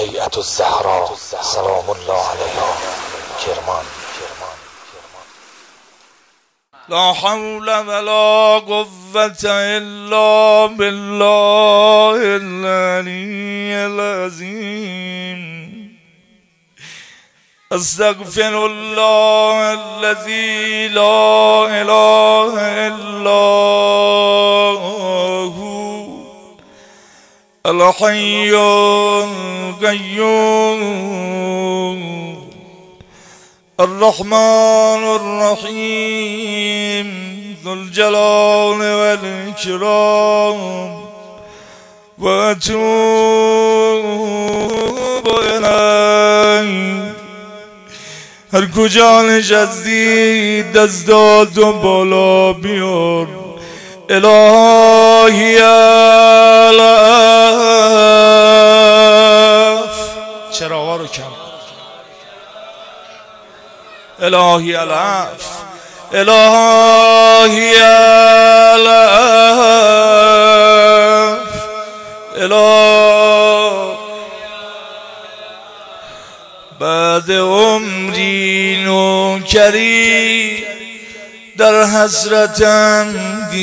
هیئت الزهرا سلام الله علیها کرمان. لا حول ولا قوة الا بالله العلی العظیم. استغفر الله الذي لا اله الا هو الحي القيوم الرحمن الرحيم ذو الجلال والإكرام. وأتوب إليه. هر کجا نشستی دستاتو بالا بیار. الهی العف. چراغا رو کم. الهی العف. الهی العف. بعد عمری نوکری در حسرتم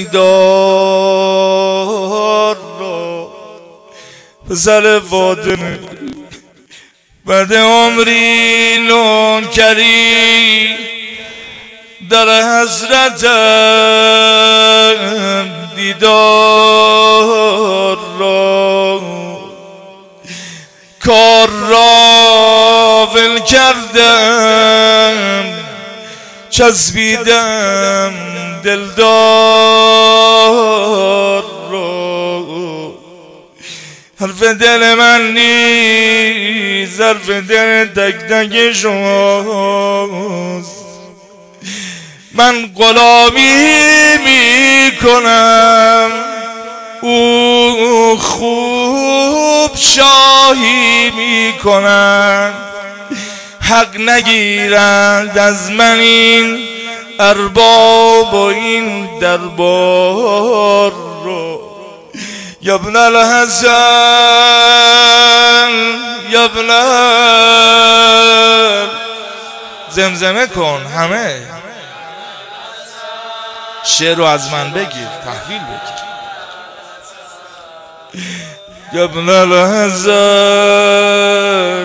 دیدار را پسر فاطمه. بعد عمری نوکری در حسرتم دیدار را کار را ول کردم چسبیدم دلدار را. حرف دل من نیست حرف دل تک تک شماست. من غلامی میکنم او خوب شاهی میکنند. حق نگیرند از من این ارباب و این دربار رو. یا ابن الحسن یا ابن زمزمه کن. همه شعر رو از من بگیر تحویل بگیر. یا ابن الحسن.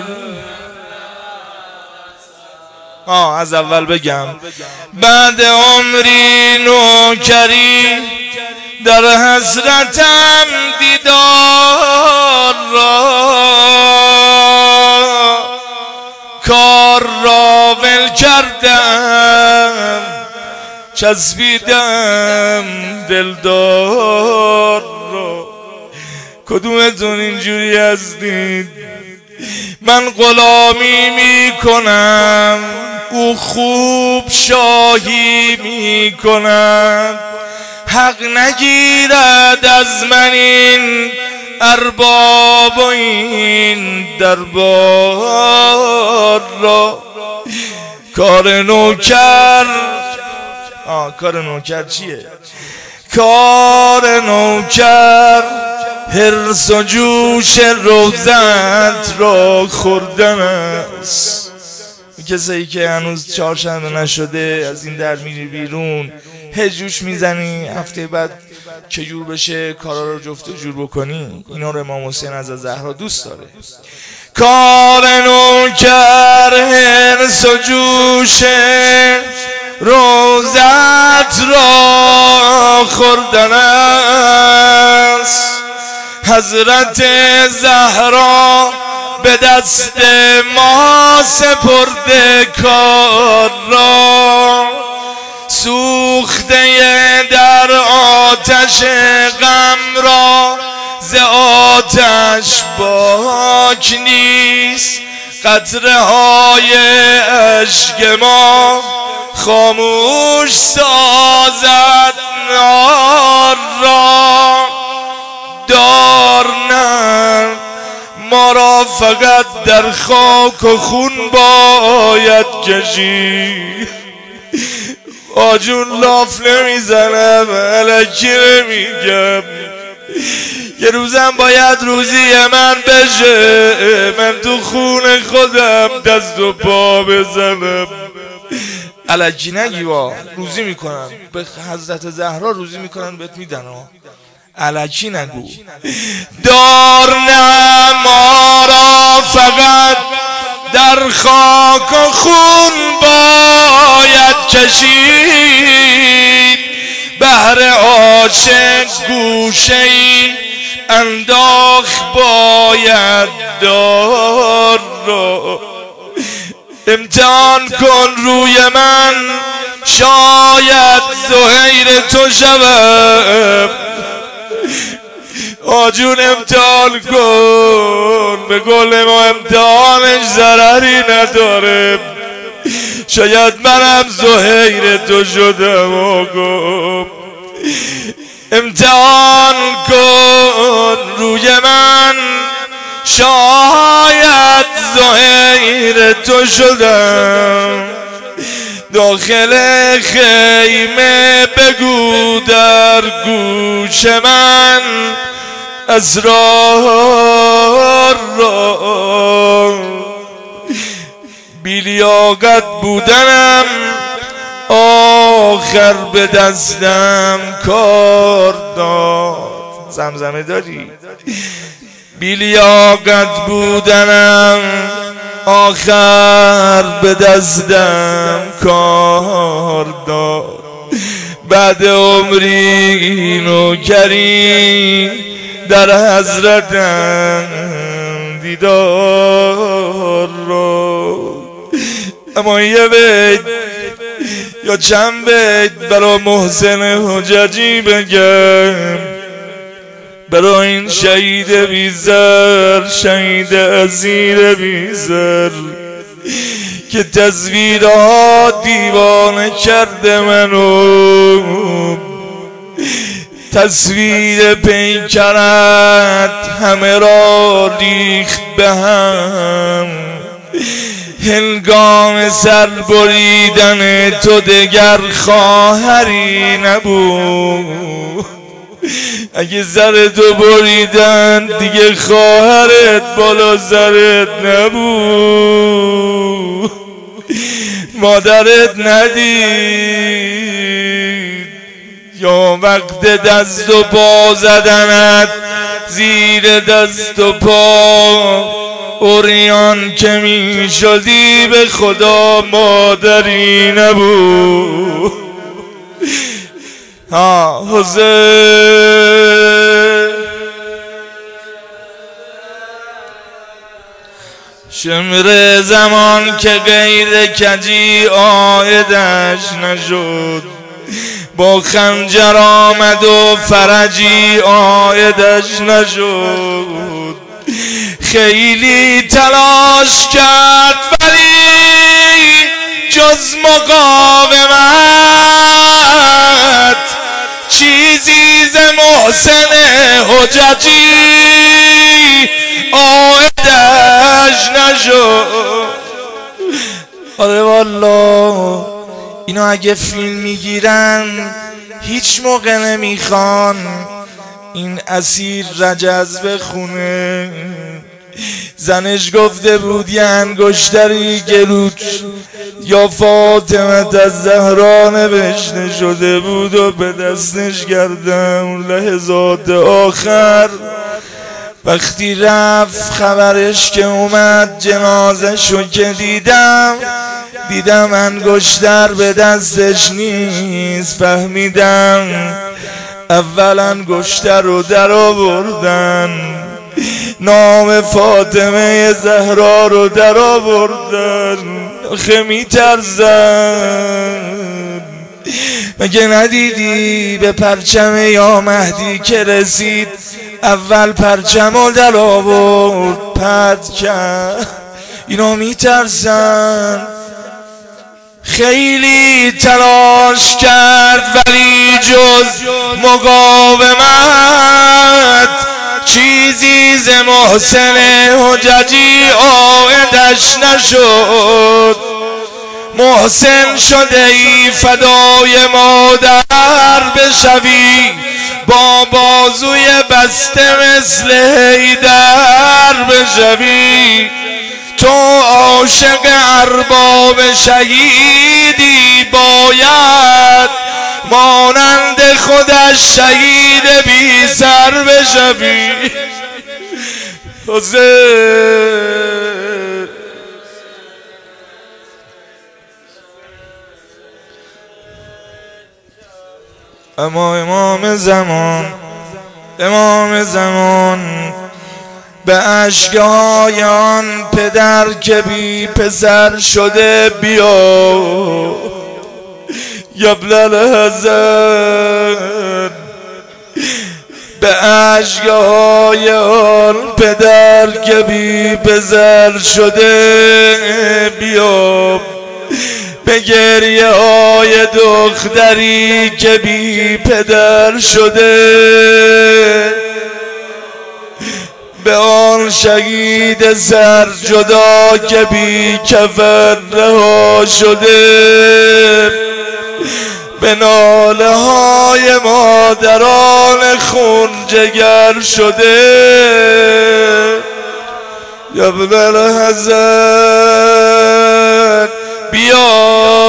از اول بگم. بعد عمری نوکری در حسرتم دیدار را کار را ول کردم چسبیدم دلدار را. کدومتون اینجوری هستید؟ من غلامی میکنم او خوب شاهی میکنم. حق نگیرد از من این ارباب و این دربار را. کار نوکر کار نوکر چیه؟ کار نوکر حرص و جوش روزت را خوردن است. کسایی که هنوز چهارشنبه نشده از این در میری بیرون هجوش میزنی هفته بعد که جور بشه کارا رو جفت و جور بکنی. اینا رو امام حسین از زهرا دوست داره. کار نوکر حرص و جوش روزت را خوردن است. حضرت زهرا به دست ما سپرده کار را. سوخته در آتش غم را ز آتش باک نیست. قطره های اشک ما خاموش سازد نار را. دار نه ما را فقط در خاک و خون باید کشید. آجون لاف نمیزنم الکی نمیگم. یه روزم باید روزی من بشه، من تو خون خودم دست و پا بزنم. الکی نگی وا، روزی میکنن به حضرت زهرا، روزی میکنن بهت میدن ها، الکی نگو. دار نه ما را فقط در خاک و خون باید کشید، بهر عاشق گوشه‌ای انداخت باید دار را. امتحان کن روی من، شاید زهیر تو شوم. آجون امتحان کن، به گل ما امتحانش ضرری نداره، شاید منم زهیر تو شدم. آقا امتحان کن روی من، شاید زهیر تو شدم. داخل خیمه بگو در گوش من اسرار را. بیلیاقت بودنم آخر به دستم کار داد. زمزمه داری؟ بیلیاقت بودنم آخر به دستم کار داد. بعد عمری نوکری در حضرتم دیدار رو. اما یه بیت یا چند بیت برای محسن حججی بگم، برای این شهید بیزر، شهید اسیر بیزر که تصویرها دیوانه کرده منو. تصویر پیکرت همه را ریخت به هم، هنگام سر بریدن تو دگر خواهری نبود. اگه سر تو بریدن دیگه خواهرت بالا سرت نبود. مادرت ندید یا وقت دست و پا زدنت زیر دست و پا اوریان که می شدی به خدا مادری نبود. حسین شمر زمان که غیر کجی آیدش نشد، با خنجر آمد و فرجی آیدش نشد. خیلی تلاش کرد ولی جز مقاومت چیزی ز محسن حججی آیدش نشد. آره والا اینا اگه فیلم میگیرن هیچ موقع نمیخوان این اسیر رجز بخونه. زنش گفته بود یه انگشتری گلوش یا فاطمه از زهرا نوشته شده بود و به دستش کردم. لحظات آخر وقتی رفت خبرش که اومد جنازه‌شو که دیدم انگشتر به دستش نیست. فهمیدم اول انگشتر رو در آوردن، نام فاطمه زهرا رو در آوردن. آخه میترزن. مگه ندیدی به پرچم یا مهدی که رسید اول پرچم رو در آورد پرد کرد؟ اینا میترزن. خیلی تلاش کرد ولی جز مقاومت چیزی ز محسن حججی آیدش نشد. محسن شده ای فدای مادر بشوی، با بازوی بسته مثل حیدر بشوی. تو عاشق ارباب شهیدی، باید مانند خودش شهید بی سر بشوی. حسین اما امام زمان به اشکهای آن پدر که بی پسر شده بیا یبل الحسن. به اشکهای آن پدر که بی پسر شده بیا، به گریه های دختری که بی پدر شده، به آن شهید سر جدا که بی کفن رها شده، به ناله های مادران خون جگر شده. یا ابن الحسن بیا